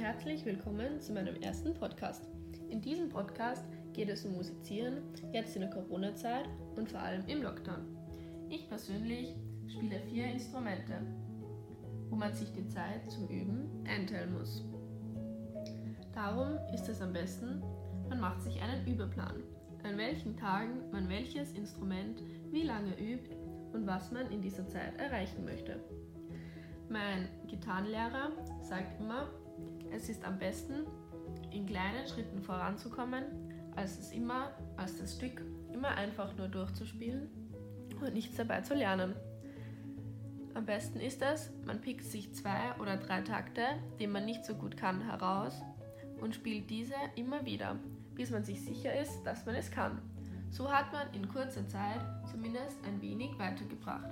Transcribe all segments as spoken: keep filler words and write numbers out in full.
herzlich willkommen zu meinem ersten Podcast. In diesem Podcast geht es um Musizieren, jetzt in der Corona-Zeit und vor allem im Lockdown. Ich persönlich spiele vier Instrumente, wo man sich die Zeit zum Üben einteilen muss. Darum ist es am besten, man macht sich einen Übeplan, an welchen Tagen man welches Instrument wie lange übt und was man in dieser Zeit erreichen möchte. Mein Gitarrenlehrer sagt immer, es ist am besten, in kleinen Schritten voranzukommen, als es immer, als das Stück immer einfach nur durchzuspielen und nichts dabei zu lernen. Am besten ist es, man pickt sich zwei oder drei Takte, die man nicht so gut kann, heraus und spielt diese immer wieder, bis man sich sicher ist, dass man es kann. So hat man in kurzer Zeit zumindest ein wenig weitergebracht.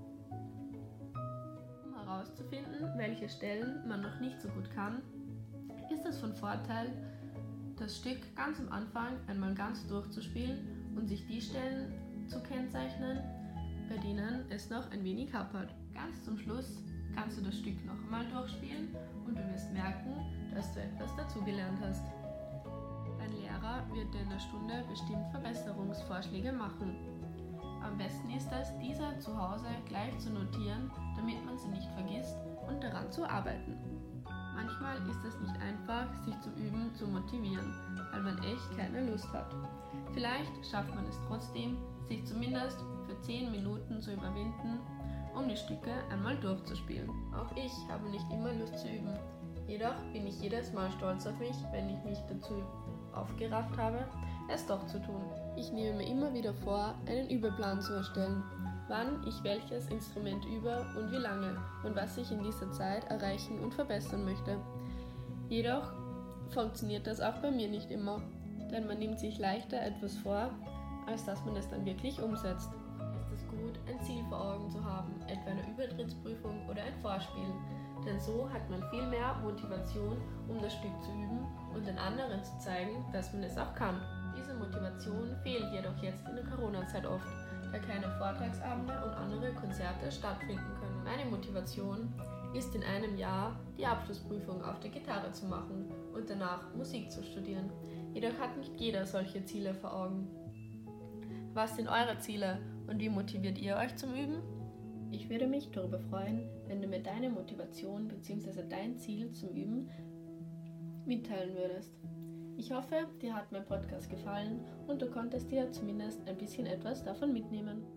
Um herauszufinden, welche Stellen man noch nicht so gut kann, ist es von Vorteil, das Stück ganz am Anfang einmal ganz durchzuspielen und sich die Stellen zu kennzeichnen, bei denen es noch ein wenig hapert. Ganz zum Schluss kannst du das Stück noch einmal durchspielen und du wirst merken, dass du etwas dazugelernt hast. Dein Lehrer wird dir in der Stunde bestimmt Verbesserungsvorschläge machen. Am besten ist es, diese zu Hause gleich zu notieren, damit man sie nicht vergisst und daran zu arbeiten. Manchmal ist es nicht einfach, sich zum Üben zu motivieren, weil man echt keine Lust hat. Vielleicht schafft man es trotzdem, sich zumindest für zehn Minuten zu überwinden, um die Stücke einmal durchzuspielen. Auch ich habe nicht immer Lust zu üben. Jedoch bin ich jedes Mal stolz auf mich, wenn ich mich dazu aufgerafft habe, es doch zu tun. Ich nehme mir immer wieder vor, einen Übeplan zu erstellen, wann ich welches Instrument übe und wie lange und was ich in dieser Zeit erreichen und verbessern möchte. Jedoch funktioniert das auch bei mir nicht immer, denn man nimmt sich leichter etwas vor, als dass man es dann wirklich umsetzt. Es ist gut, ein Ziel vor Augen zu haben, etwa eine Übertrittsprüfung oder ein Vorspiel, denn so hat man viel mehr Motivation, um das Stück zu üben und den anderen zu zeigen, dass man es auch kann. Diese Motivation fehlt jedoch jetzt in der Corona-Zeit oft, da keine Vortragsabende und andere Konzerte stattfinden können. Meine Motivation ist in einem Jahr die Abschlussprüfung auf der Gitarre zu machen und danach Musik zu studieren. Jedoch hat nicht jeder solche Ziele vor Augen. Was sind eure Ziele und wie motiviert ihr euch zum Üben? Ich würde mich darüber freuen, wenn du mir deine Motivation bzw. dein Ziel zum Üben mitteilen würdest. Ich hoffe, dir hat mein Podcast gefallen und du konntest dir zumindest ein bisschen etwas davon mitnehmen.